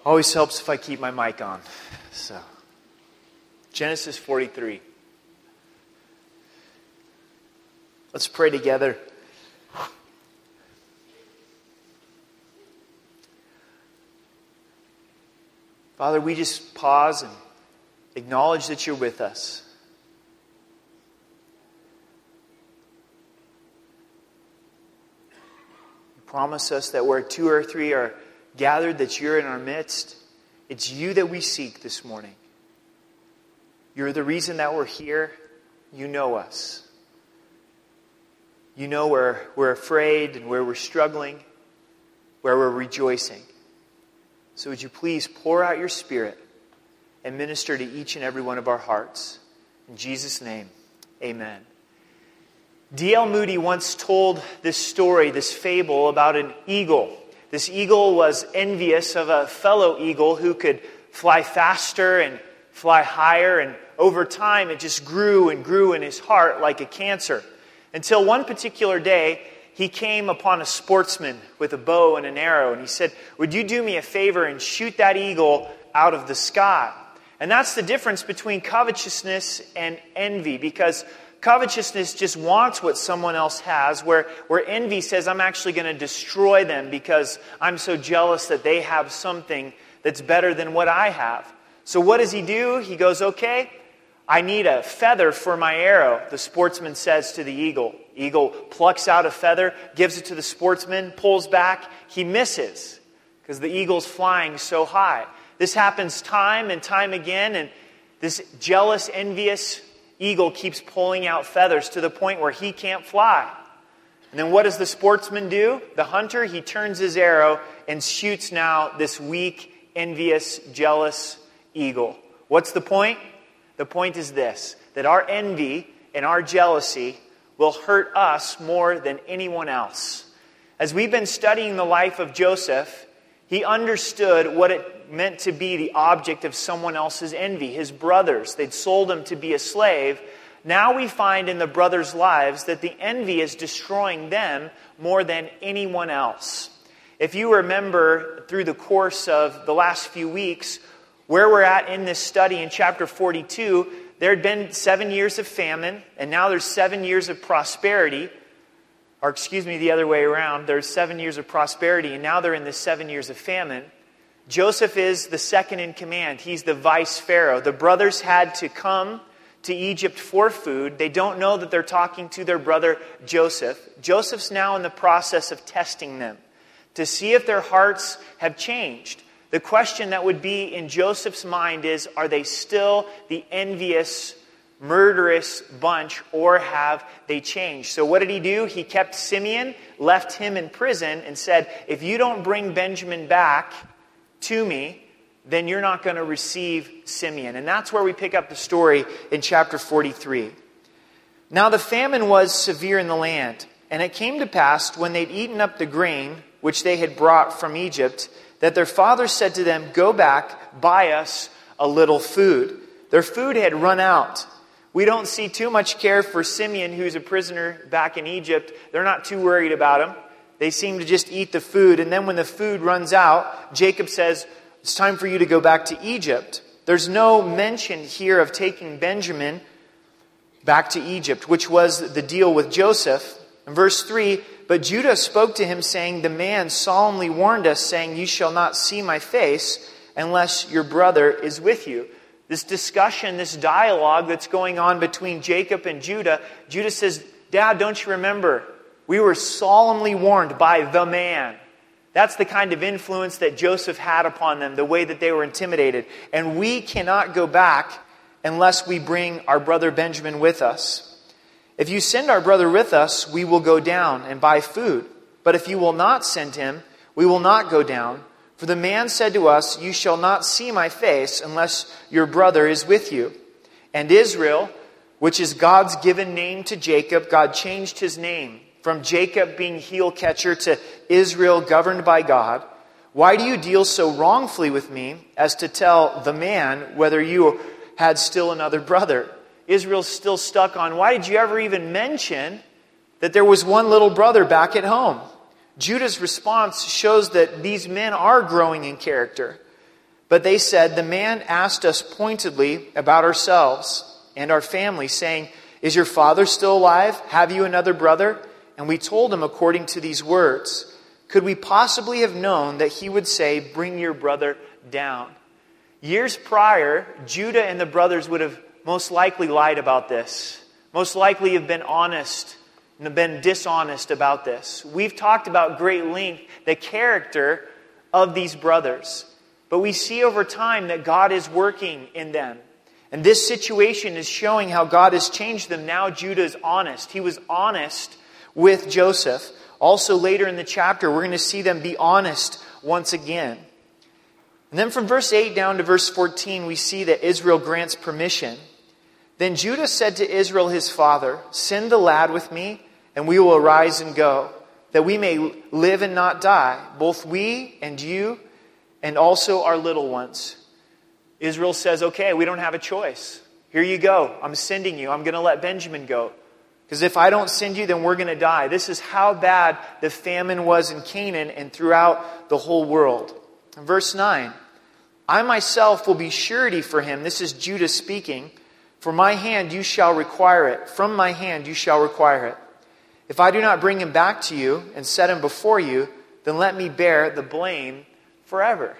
Always helps if I keep my mic on. So, Genesis 43. Let's pray together. Father, we just pause and acknowledge that you're with us. You promise us that where 2 or 3 are gathered, that you're in our midst. It's you that we seek this morning. You're the reason that we're here. You know us. You know where we're afraid and where we're struggling, where we're rejoicing. So would you please pour out your Spirit and minister to each and every one of our hearts. In Jesus' name, amen. D.L. Moody once told this story, this fable about an eagle. This eagle was envious of a fellow eagle who could fly faster and fly higher. And over time, it just grew and grew in his heart like a cancer. Until one particular day, he came upon a sportsman with a bow and an arrow. And he said, "Would you do me a favor and shoot that eagle out of the sky?" And that's the difference between covetousness and envy. Because covetousness just wants what someone else has, where envy says, I'm actually going to destroy them because I'm so jealous that they have something that's better than what I have. So what does he do? He goes, okay, I need a feather for my arrow, the sportsman says to the eagle. Eagle plucks out a feather, gives it to the sportsman, pulls back. He misses because the eagle's flying so high. This happens time and time again, and this jealous, envious eagle keeps pulling out feathers to the point where he can't fly. And then what does the sportsman do? The hunter, he turns his arrow and shoots now this weak, envious, jealous eagle. What's the point? The point is this, that our envy and our jealousy will hurt us more than anyone else. As we've been studying the life of Joseph, he understood what it meant to be the object of someone else's envy. His brothers, they'd sold him to be a slave. Now we find in the brothers' lives that the envy is destroying them more than anyone else. If you remember through the course of the last few weeks, where we're at in this study in chapter 42, there had been 7 years of famine, and now there's 7 years of prosperity. Or excuse me, the other way around. There's 7 years of prosperity, and now they're in the 7 years of famine. Joseph is the second in command. He's the vice pharaoh. The brothers had to come to Egypt for food. They don't know that they're talking to their brother Joseph. Joseph's now in the process of testing them to see if their hearts have changed. The question that would be in Joseph's mind is, are they still the envious, murderous bunch, or have they changed? So what did he do? He kept Simeon, left him in prison, and said, if you don't bring Benjamin back to me, then you're not going to receive Simeon. And that's where we pick up the story in chapter 43. Now the famine was severe in the land, and it came to pass when they'd eaten up the grain which they had brought from Egypt, that their father said to them, go back, buy us a little food. Their food had run out. We don't see too much care for Simeon, who's a prisoner back in Egypt. They're not too worried about him. They seem to just eat the food. And then when the food runs out, Jacob says, it's time for you to go back to Egypt. There's no mention here of taking Benjamin back to Egypt, which was the deal with Joseph. In verse 3, but Judah spoke to him, saying, the man solemnly warned us, saying, you shall not see my face unless your brother is with you. This discussion, this dialogue that's going on between Jacob and Judah, Judah says, Dad, don't you remember? We were solemnly warned by the man. That's the kind of influence that Joseph had upon them, the way that they were intimidated. And we cannot go back unless we bring our brother Benjamin with us. If you send our brother with us, we will go down and buy food. But if you will not send him, we will not go down. For the man said to us, you shall not see my face unless your brother is with you. And Israel, which is God's given name to Jacob, God changed his name from Jacob being heel catcher to Israel governed by God. Why do you deal so wrongfully with me as to tell the man whether you had still another brother? Israel's still stuck on, why did you ever even mention that there was one little brother back at home? Judah's response shows that these men are growing in character. But they said, "The man asked us pointedly about ourselves and our family, saying, 'Is your father still alive? Have you another brother?' And we told him according to these words. Could we possibly have known that he would say, 'Bring your brother down'?" Years prior, Judah and the brothers would have most likely lied about this. Most likely have been honest and have been dishonest about this. We've talked about great length the character of these brothers. But we see over time that God is working in them. And this situation is showing how God has changed them. Now Judah is honest. He was honest with Joseph. Also later in the chapter, we're going to see them be honest once again. And then from verse 8 down to verse 14, we see that Israel grants permission. Then Judah said to Israel his father, "Send the lad with me, and we will arise and go, that we may live and not die, both we and you, and also our little ones." Israel says, "Okay, we don't have a choice. Here you go. I'm sending you. I'm going to let Benjamin go. Because if I don't send you, then we're going to die." This is how bad the famine was in Canaan and throughout the whole world. In verse 9, "I myself will be surety for him." This is Judah speaking. "For my hand you shall require it. From my hand you shall require it. If I do not bring him back to you and set him before you, then let me bear the blame forever."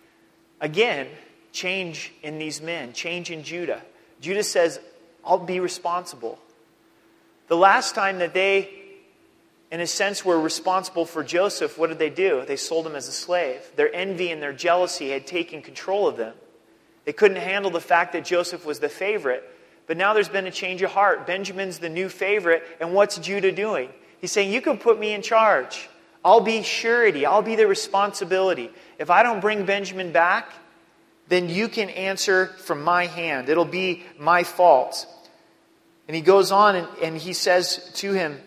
Again, change in these men, change in Judah. Judah says, "I'll be responsible." The last time that they, in a sense, were responsible for Joseph, what did they do? They sold him as a slave. Their envy and their jealousy had taken control of them. They couldn't handle the fact that Joseph was the favorite. But now there's been a change of heart. Benjamin's the new favorite. And what's Judah doing? He's saying, "You can put me in charge. I'll be surety. I'll be the responsibility. If I don't bring Benjamin back, then you can answer from my hand. It'll be my fault." And he goes on and he says to him,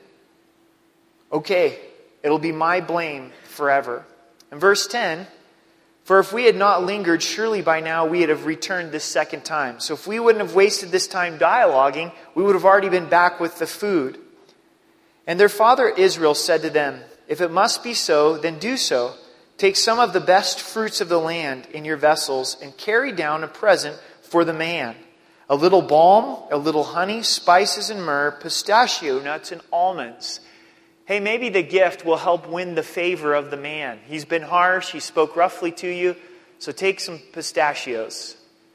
"Okay, it'll be my blame forever." In verse 10, "For if we had not lingered, surely by now we would have returned this second time." So if we wouldn't have wasted this time dialoguing, we would have already been back with the food. And their father Israel said to them, "If it must be so, then do so. Take some of the best fruits of the land in your vessels and carry down a present for the man. A little balm, a little honey, spices and myrrh, pistachio nuts and almonds." Hey, maybe the gift will help win the favor of the man. He's been harsh, he spoke roughly to you, so take some pistachios.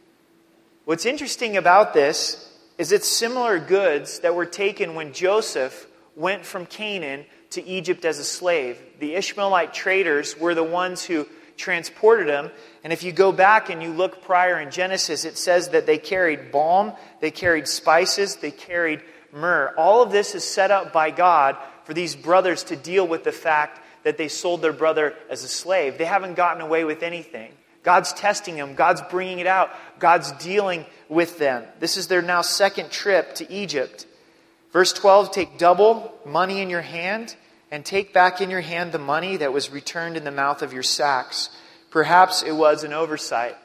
What's interesting about this is it's similar goods that were taken when Joseph went from Canaan to Egypt as a slave. The Ishmaelite traders were the ones who transported him. And if you go back and you look prior in Genesis, it says that they carried balm, they carried spices, they carried myrrh. All of this is set up by God for these brothers to deal with the fact that they sold their brother as a slave. They haven't gotten away with anything. God's testing them. God's bringing it out. God's dealing with them. This is their now second trip to Egypt. Verse 12, "Take double money in your hand, and take back in your hand the money that was returned in the mouth of your sacks. Perhaps it was an oversight."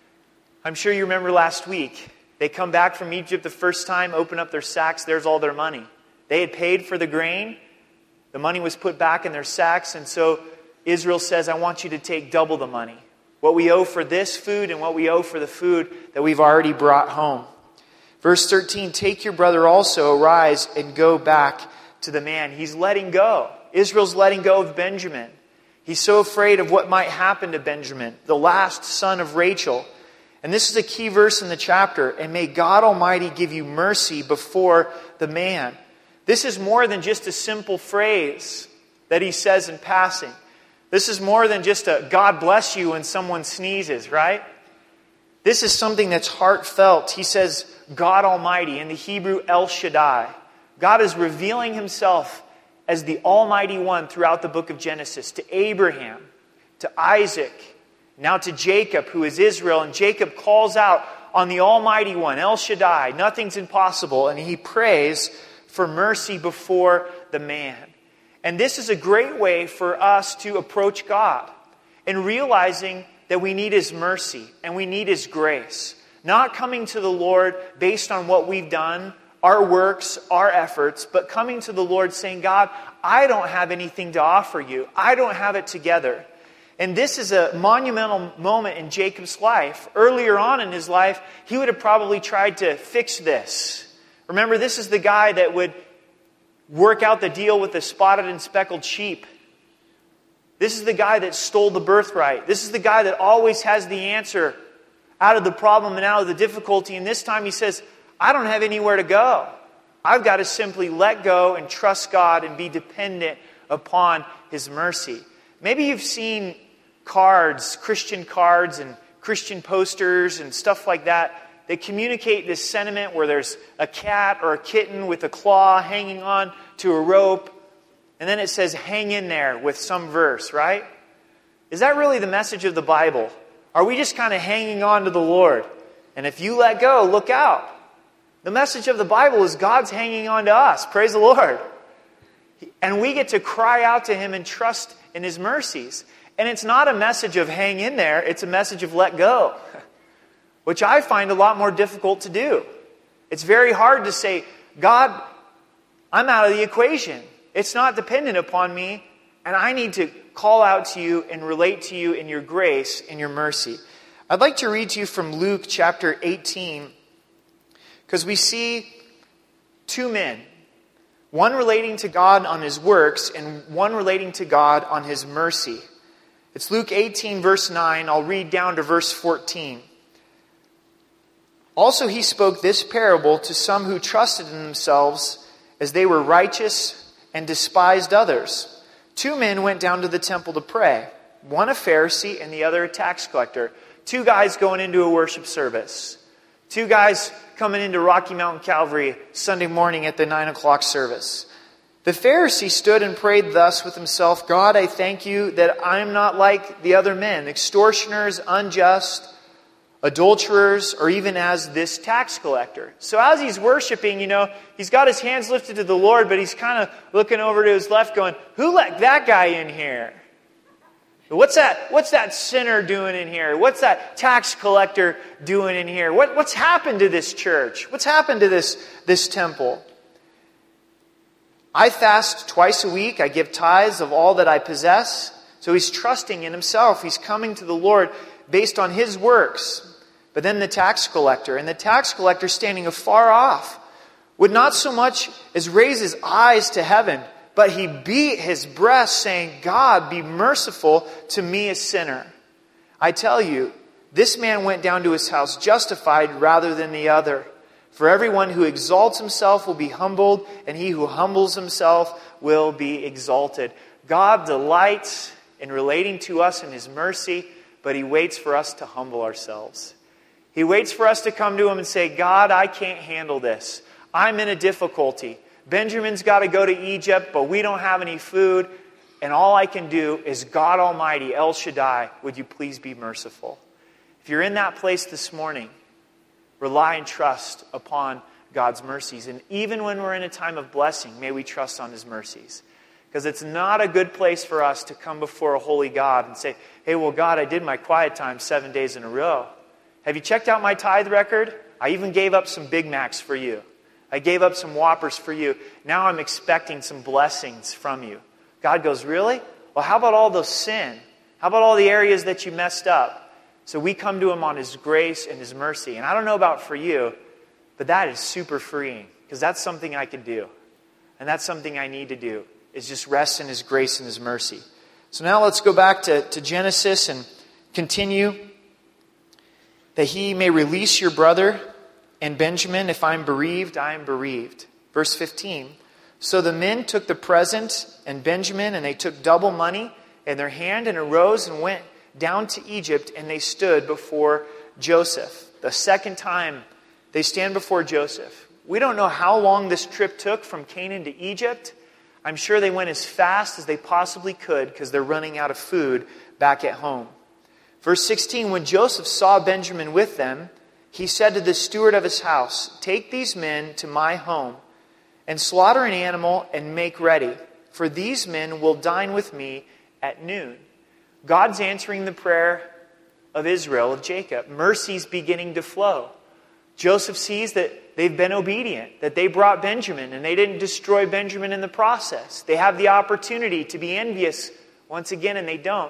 I'm sure you remember last week. They come back from Egypt the first time, open up their sacks, there's all their money. They had paid for the grain. The money was put back in their sacks, and so Israel says, "I want you to take double the money. What we owe for this food and what we owe for the food that we've already brought home." Verse 13, "Take your brother also, arise and go back to the man." He's letting go. Israel's letting go of Benjamin. He's so afraid of what might happen to Benjamin, the last son of Rachel. And this is a key verse in the chapter. "And may God Almighty give you mercy before the man." This is more than just a simple phrase that he says in passing. This is more than just a "God bless you" when someone sneezes, right? This is something that's heartfelt. He says, God Almighty, in the Hebrew, El Shaddai. God is revealing himself as the Almighty One throughout the book of Genesis, to Abraham, to Isaac, now to Jacob, who is Israel. And Jacob calls out on the Almighty One, El Shaddai, nothing's impossible. And he prays for mercy before the man. And this is a great way for us to approach God, and realizing that we need His mercy and we need His grace. Not coming to the Lord based on what we've done, our works, our efforts, but coming to the Lord saying, God, I don't have anything to offer you. I don't have it together. And this is a monumental moment in Jacob's life. Earlier on in his life, he would have probably tried to fix this. Remember, this is the guy that would work out the deal with the spotted and speckled sheep. This is the guy that stole the birthright. This is the guy that always has the answer out of the problem and out of the difficulty. And this time he says, I don't have anywhere to go. I've got to simply let go and trust God and be dependent upon His mercy. Maybe you've seen cards, Christian cards and Christian posters and stuff like that communicate this sentiment where there's a cat or a kitten with a claw hanging on to a rope. And then it says, hang in there with some verse, right? Is that really the message of the Bible? Are we just kind of hanging on to the Lord? And if you let go, look out. The message of the Bible is God's hanging on to us. Praise the Lord. And we get to cry out to Him and trust in His mercies. And it's not a message of hang in there. It's a message of let go, which I find a lot more difficult to do. It's very hard to say, God, I'm out of the equation. It's not dependent upon me, and I need to call out to you and relate to you in your grace and your mercy. I'd like to read to you from Luke chapter 18, because we see two men, one relating to God on His works and one relating to God on His mercy. It's Luke 18, verse 9. I'll read down to verse 14. Also He spoke this parable to some who trusted in themselves as they were righteous and despised others. Two men went down to the temple to pray, one a Pharisee and the other a tax collector. Two guys going into a worship service. Two guys coming into Rocky Mountain Calvary Sunday morning at the 9 o'clock service. The Pharisee stood and prayed thus with himself, God, I thank you that I am not like the other men, extortioners, unjust, adulterers, or even as this tax collector. So as he's worshiping, he's got his hands lifted to the Lord, but he's kind of looking over to his left going, who let that guy in here? What's that sinner doing in here? What's that tax collector doing in here? What's happened to this church? What's happened to this temple? I fast twice a week. I give tithes of all that I possess. So he's trusting in himself. He's coming to the Lord based on his works. But then the tax collector, standing afar off, would not so much as raise his eyes to heaven, but he beat his breast, saying, God, be merciful to me, a sinner. I tell you, this man went down to his house justified rather than the other. For everyone who exalts himself will be humbled, and he who humbles himself will be exalted. God delights in relating to us in His mercy, but He waits for us to humble ourselves. He waits for us to come to Him and say, God, I can't handle this. I'm in a difficulty. Benjamin's got to go to Egypt, but we don't have any food. And all I can do is God Almighty, El Shaddai, would you please be merciful? If you're in that place this morning, rely and trust upon God's mercies. And even when we're in a time of blessing, may we trust on His mercies. Because it's not a good place for us to come before a holy God and say, hey, well, God, I did my quiet time 7 days in a row. Have you checked out my tithe record? I even gave up some Big Macs for you. I gave up some Whoppers for you. Now I'm expecting some blessings from you. God goes, really? Well, how about all the sin? How about all the areas that you messed up? So we come to Him on His grace and His mercy. And I don't know about for you, but that is super freeing. Because that's something I can do. And that's something I need to do. Is just rest in His grace and His mercy. So now let's go back to Genesis and continue. That He may release your brother and Benjamin. If I am bereaved, I am bereaved. Verse 15. So the men took the present and Benjamin, and they took double money in their hand and arose and went down to Egypt, and they stood before Joseph. The second time they stand before Joseph. We don't know how long this trip took from Canaan to Egypt. I'm sure they went as fast as they possibly could because they're running out of food back at home. Verse 16, when Joseph saw Benjamin with them, he said to the steward of his house, take these men to my home and slaughter an animal and make ready, for these men will dine with me at noon. God's answering the prayer of Israel, of Jacob. Mercy's beginning to flow. Joseph sees that they've been obedient, that they brought Benjamin, and they didn't destroy Benjamin in the process. They have the opportunity to be envious once again, and they don't.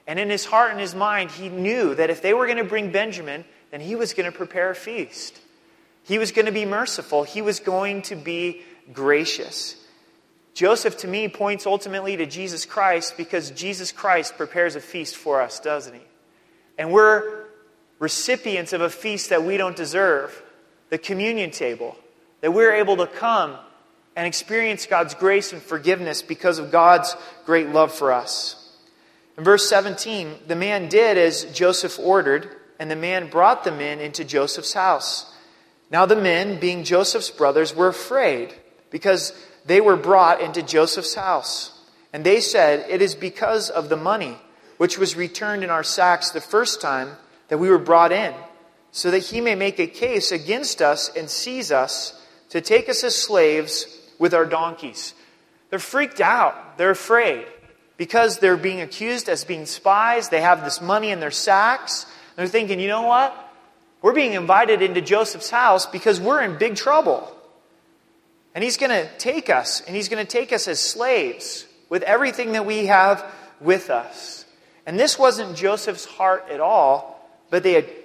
And in his heart and his mind, he knew that if they were going to bring Benjamin, then he was going to prepare a feast. He was going to be merciful. He was going to be gracious. Joseph, to me, points ultimately to Jesus Christ because Jesus Christ prepares a feast for us, doesn't he? And we're recipients of a feast that we don't deserve, the communion table, that we're able to come and experience God's grace and forgiveness because of God's great love for us. In verse 17, the man did as Joseph ordered, and the man brought the men into Joseph's house. Now the men, being Joseph's brothers, were afraid because they were brought into Joseph's house. And they said, "It is because of the money which was returned in our sacks the first time that we were brought in, so that he may make a case against us and seize us to take us as slaves with our donkeys." They're freaked out. They're afraid because they're being accused as being spies. They have this money in their sacks. They're thinking, you know what? We're being invited into Joseph's house because we're in big trouble. And he's going to take us, and he's going to take us as slaves with everything that we have with us. And this wasn't Joseph's heart at all, but they had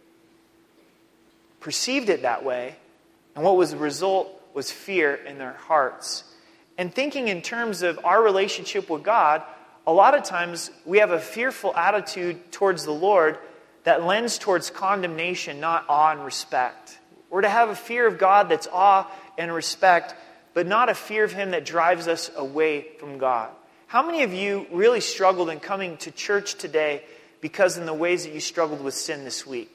perceived it that way. And what was the result was fear in their hearts. And thinking in terms of our relationship with God, a lot of times we have a fearful attitude towards the Lord that lends towards condemnation, not awe and respect. We're to have a fear of God that's awe and respect, but not a fear of Him that drives us away from God. How many of you really struggled in coming to church today because in the ways that you struggled with sin this week?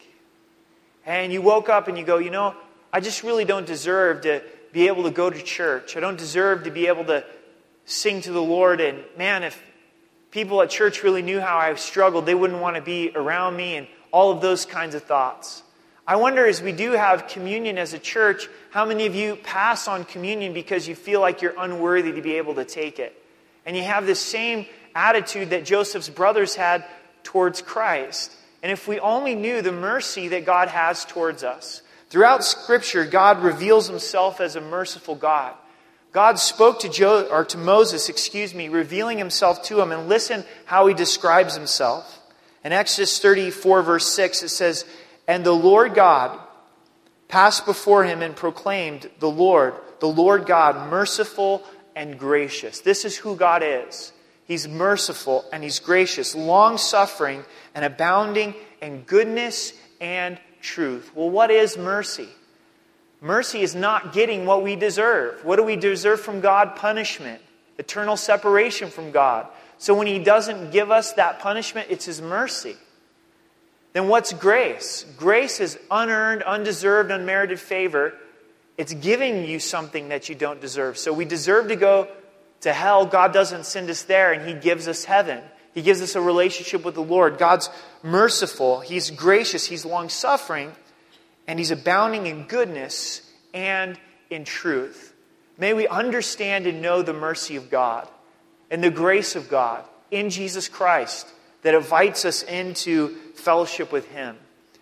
And you woke up and you go, you know, I just really don't deserve to be able to go to church. I don't deserve to be able to sing to the Lord. And man, if people at church really knew how I struggled, they wouldn't want to be around me, and all of those kinds of thoughts. I wonder, as we do have communion as a church, how many of you pass on communion because you feel like you're unworthy to be able to take it? And you have this same attitude that Joseph's brothers had towards Christ. And if we only knew the mercy that God has towards us. Throughout Scripture, God reveals Himself as a merciful God. God spoke to Moses, revealing Himself to him, and listen how He describes Himself. In Exodus 34, verse 6, it says, "And the Lord God passed before him and proclaimed, the Lord God, merciful and gracious." This is who God is. He's merciful and He's gracious, long-suffering and abounding in goodness and truth. Well, what is mercy? Mercy is not getting what we deserve. What do we deserve from God? Punishment. Eternal separation from God. So when He doesn't give us that punishment, it's His mercy. Then what's grace? Grace is unearned, undeserved, unmerited favor. It's giving you something that you don't deserve. So we deserve to go to hell. God doesn't send us there, and He gives us heaven. He gives us a relationship with the Lord. God's merciful. He's gracious. He's long-suffering. And He's abounding in goodness and in truth. May we understand and know the mercy of God and the grace of God in Jesus Christ that invites us into fellowship with Him.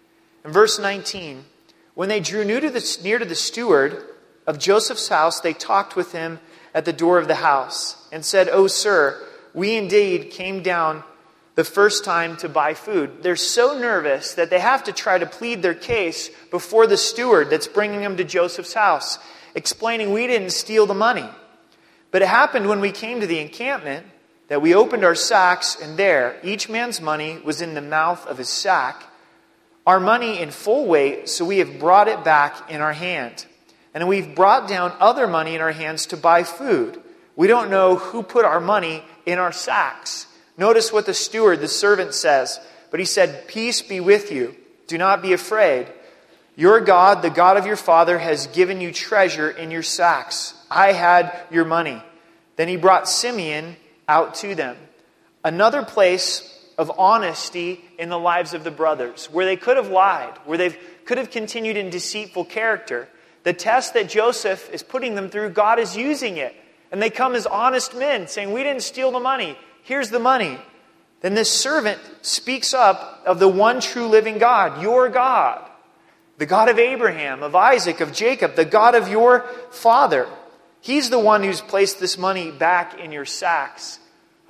In verse 19, when they drew near to the steward of Joseph's house, they talked with him at the door of the house and said, "O sir, we indeed came down the first time to buy food." They're so nervous that they have to try to plead their case before the steward that's bringing them to Joseph's house, explaining, "We didn't steal the money. But it happened when we came to the encampment that we opened our sacks, and there each man's money was in the mouth of his sack, our money in full weight, so we have brought it back in our hand. And we've brought down other money in our hands to buy food. We don't know who put our money in our sacks." Notice what the steward, the servant, says. But he said, "Peace be with you. Do not be afraid. Your God, the God of your father, has given you treasure in your sacks. I had your money." Then he brought Simeon out to them. Another place of honesty in the lives of the brothers, where they could have lied, where they could have continued in deceitful character. The test that Joseph is putting them through, God is using it. And they come as honest men, saying, "We didn't steal the money. Here's the money." Then this servant speaks up of the one true living God, your God, the God of Abraham, of Isaac, of Jacob, the God of your father. He's the one who's placed this money back in your sacks. A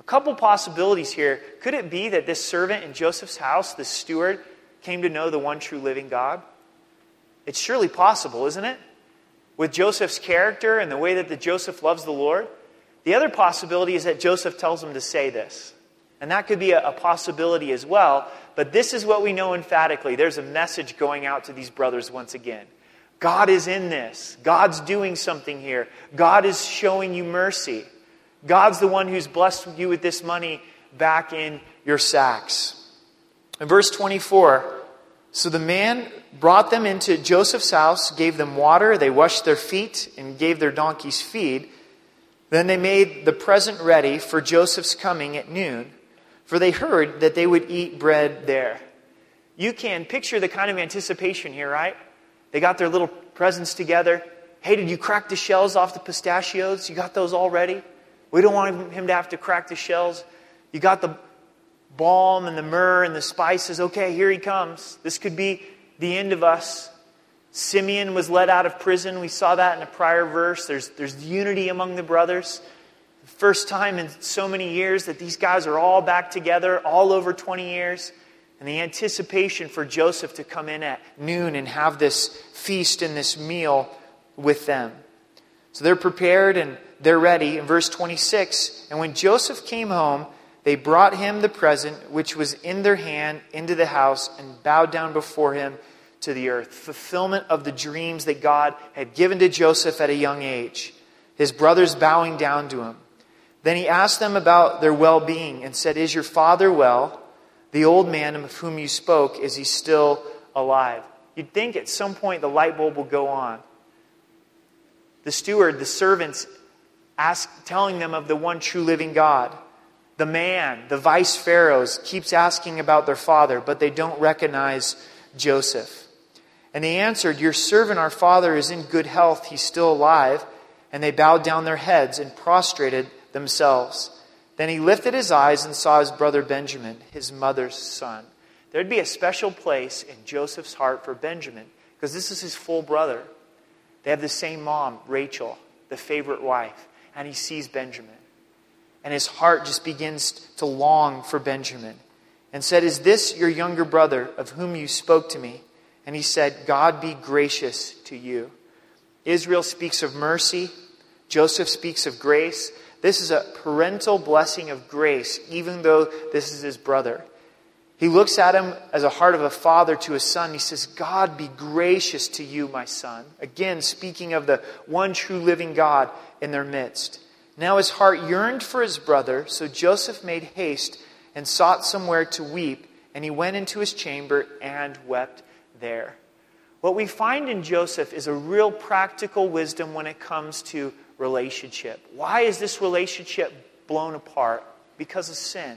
couple possibilities here. Could it be that this servant in Joseph's house, this steward, came to know the one true living God? It's surely possible, isn't it? With Joseph's character and the way that Joseph loves the Lord. The other possibility is that Joseph tells him to say this. And that could be a possibility as well. But this is what we know emphatically. There's a message going out to these brothers once again. God is in this. God's doing something here. God is showing you mercy. God's the one who's blessed you with this money back in your sacks. In verse 24, so the man brought them into Joseph's house, gave them water, they washed their feet, and gave their donkeys feed. Then they made the present ready for Joseph's coming at noon, for they heard that they would eat bread there. You can picture the kind of anticipation here, right? They got their little presents together. Hey, did you crack the shells off the pistachios? You got those all ready? We don't want him to have to crack the shells. You got the balm and the myrrh and the spices. Okay, here he comes. This could be the end of us. Simeon was let out of prison. We saw that in a prior verse. There's unity among the brothers. First time in so many years that these guys are all back together, all over 20 years. And the anticipation for Joseph to come in at noon and have this feast and this meal with them. So they're prepared and they're ready. In verse 26, and when Joseph came home, they brought him the present which was in their hand into the house and bowed down before him to the earth. Fulfillment of the dreams that God had given to Joseph at a young age. His brothers bowing down to him. Then he asked them about their well-being and said, is your father well? The old man of whom you spoke, is he still alive? You'd think at some point the light bulb will go on. The steward, the servants, telling them of the one true living God. The man, the vice pharaohs, keeps asking about their father, but they don't recognize Joseph. And they answered, your servant, our father, is in good health. He's still alive. And they bowed down their heads and prostrated themselves. Then he lifted his eyes and saw his brother Benjamin, his mother's son. There'd be a special place in Joseph's heart for Benjamin, because this is his full brother. They have the same mom, Rachel, the favorite wife. And he sees Benjamin. And his heart just begins to long for Benjamin. And said, is this your younger brother of whom you spoke to me? And he said, God be gracious to you. Israel speaks of mercy. Joseph speaks of grace. This is a parental blessing of grace, even though this is his brother. He looks at him as a heart of a father to a son. He says, God be gracious to you, my son. Again, speaking of the one true living God in their midst. Now his heart yearned for his brother, so Joseph made haste and sought somewhere to weep, and he went into his chamber and wept there. What we find in Joseph is a real practical wisdom when it comes to relationship. Why is this relationship blown apart? Because of sin.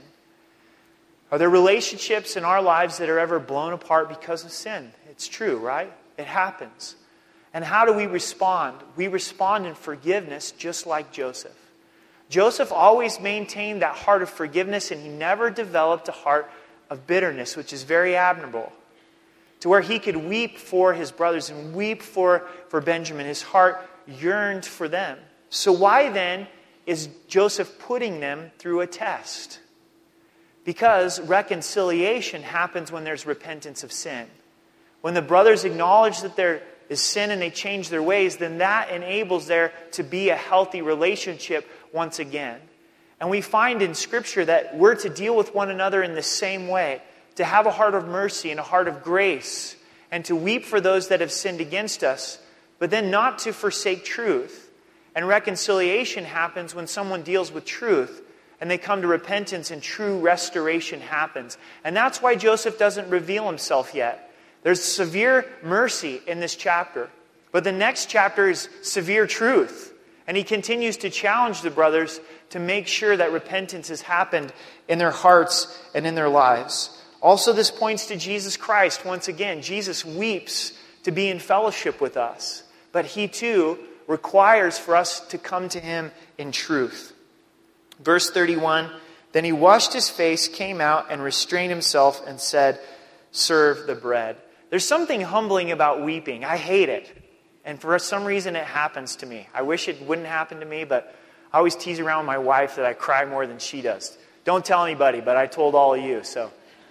Are there relationships in our lives that are ever blown apart because of sin? It's true, right? It happens. And how do we respond? We respond in forgiveness, just like Joseph. Joseph always maintained that heart of forgiveness, and he never developed a heart of bitterness, which is very admirable. To where he could weep for his brothers and weep for Benjamin. His heart yearned for them. So why then is Joseph putting them through a test? Because reconciliation happens when there's repentance of sin. When the brothers acknowledge that there is sin and they change their ways, then that enables there to be a healthy relationship once again. And we find in Scripture that we're to deal with one another in the same way. To have a heart of mercy and a heart of grace. And to weep for those that have sinned against us. But then not to forsake truth. And reconciliation happens when someone deals with truth. And they come to repentance and true restoration happens. And that's why Joseph doesn't reveal himself yet. There's severe mercy in this chapter. But the next chapter is severe truth. And he continues to challenge the brothers to make sure that repentance has happened in their hearts and in their lives. Also, this points to Jesus Christ. Once again, Jesus weeps to be in fellowship with us. But he too requires for us to come to him in truth. Verse 31, then he washed his face, came out, and restrained himself and said, serve the bread. There's something humbling about weeping. I hate it. And for some reason it happens to me. I wish it wouldn't happen to me, but I always tease around with my wife that I cry more than she does. Don't tell anybody, but I told all of you, so.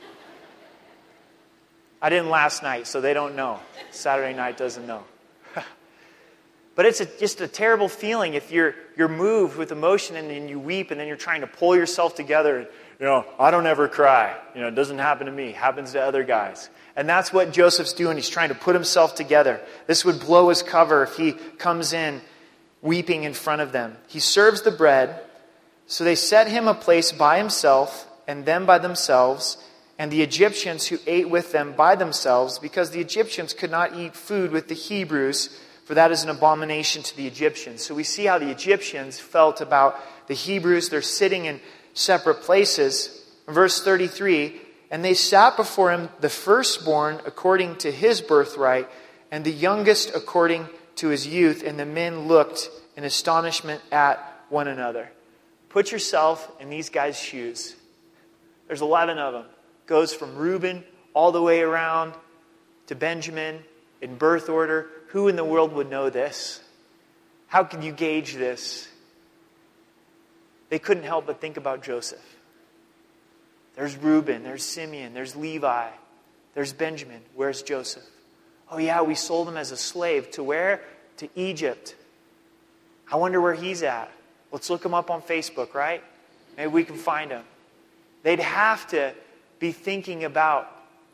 I didn't last night, so they don't know. Saturday night doesn't know. But it's just a terrible feeling if you're moved with emotion and then you weep and then you're trying to pull yourself together. I don't ever cry. It doesn't happen to me. It happens to other guys. And that's what Joseph's doing. He's trying to put himself together. This would blow his cover if he comes in weeping in front of them. He serves the bread. So they set him a place by himself and them by themselves, and the Egyptians who ate with them by themselves, because the Egyptians could not eat food with the Hebrews, for that is an abomination to the Egyptians. So we see how the Egyptians felt about the Hebrews. They're sitting in separate places. Verse 33, and they sat before him the firstborn according to his birthright, and the youngest according to his youth. And the men looked in astonishment at one another. Put yourself in these guys' shoes. There's 11 of them. Goes from Reuben all the way around to Benjamin in birth order. Who in the world would know this? How could you gauge this? They couldn't help but think about Joseph. There's Reuben, there's Simeon, there's Levi, there's Benjamin. Where's Joseph? Oh yeah, we sold him as a slave. To where? To Egypt. I wonder where he's at. Let's look him up on Facebook, right? Maybe we can find him. They'd have to be thinking about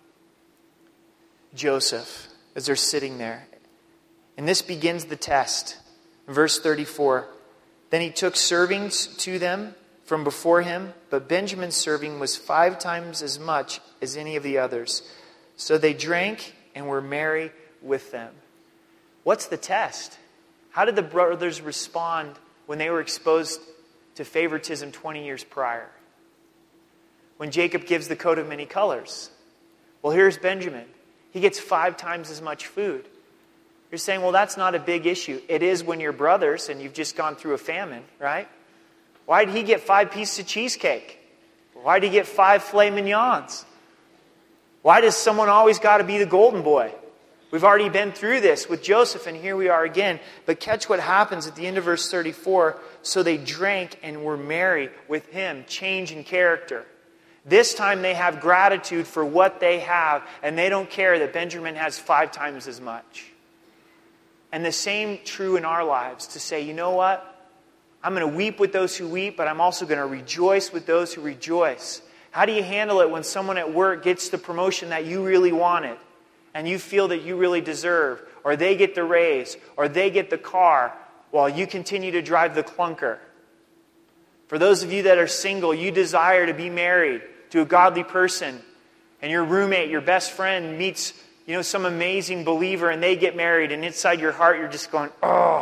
Joseph as they're sitting there. And this begins the test. Verse 34. Then he took servings to them from before him, but Benjamin's serving was 5 times as much as any of the others. So they drank and were merry with them. What's the test? How did the brothers respond when they were exposed to favoritism 20 years prior? When Jacob gives the coat of many colors. Well, here's Benjamin. He gets 5 times as much food. You're saying, well, that's not a big issue. It is when you're brothers and you've just gone through a famine, right? Why did he get 5 pieces of cheesecake? Why did he get 5 filet mignons? Why does someone always got to be the golden boy? We've already been through this with Joseph, and here we are again. But catch what happens at the end of verse 34. So they drank and were merry with him. Change in character. This time they have gratitude for what they have, and they don't care that Benjamin has 5 times as much. And the same true in our lives, to say, you know what? I'm going to weep with those who weep, but I'm also going to rejoice with those who rejoice. How do you handle it when someone at work gets the promotion that you really wanted and you feel that you really deserve, or they get the raise, or they get the car while you continue to drive the clunker? For those of you that are single, you desire to be married to a godly person, and your roommate, your best friend meets some amazing believer, and they get married, and inside your heart you're just going, oh,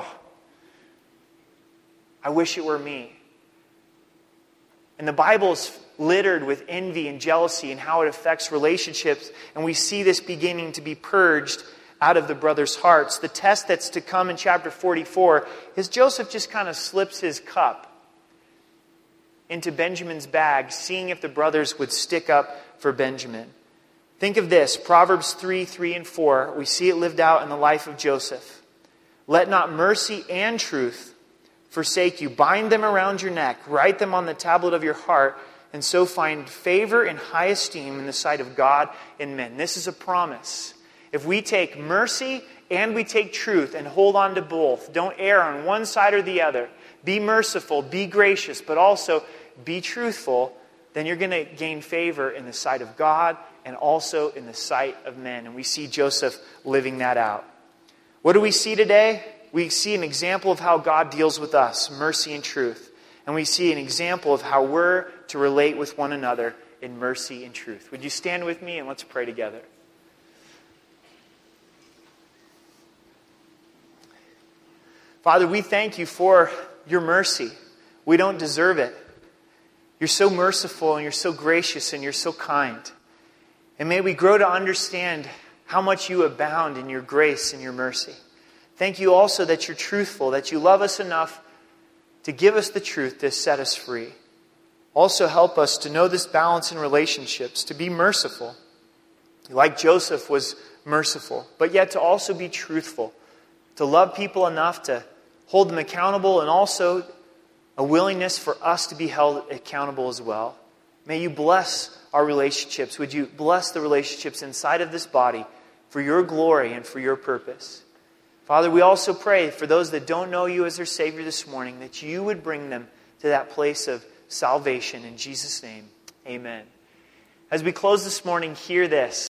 I wish it were me. And the Bible is littered with envy and jealousy and how it affects relationships, and we see this beginning to be purged out of the brothers' hearts. The test that's to come in chapter 44 is Joseph just kind of slips his cup into Benjamin's bag, seeing if the brothers would stick up for Benjamin. Think of this, Proverbs 3 and 4. We see it lived out in the life of Joseph. Let not mercy and truth forsake you. Bind them around your neck. Write them on the tablet of your heart, and so find favor and high esteem in the sight of God and men. This is a promise. If we take mercy and we take truth and hold on to both, don't err on one side or the other. Be merciful, be gracious, but also be truthful, then you're going to gain favor in the sight of God and also in the sight of men. And we see Joseph living that out. What do we see today? We see an example of how God deals with us, mercy and truth. And we see an example of how we're to relate with one another in mercy and truth. Would you stand with me and let's pray together? Father, we thank you for your mercy. We don't deserve it. You're so merciful and you're so gracious and you're so kind. And may we grow to understand how much you abound in your grace and your mercy. Thank you also that you're truthful, that you love us enough to give us the truth to set us free. Also help us to know this balance in relationships, to be merciful, like Joseph was merciful, but yet to also be truthful, to love people enough to hold them accountable and also a willingness for us to be held accountable as well. May you bless our relationships. Would you bless the relationships inside of this body for your glory and for your purpose? Father, we also pray for those that don't know you as their Savior this morning, that you would bring them to that place of salvation. In Jesus' name, amen. As we close this morning, hear this.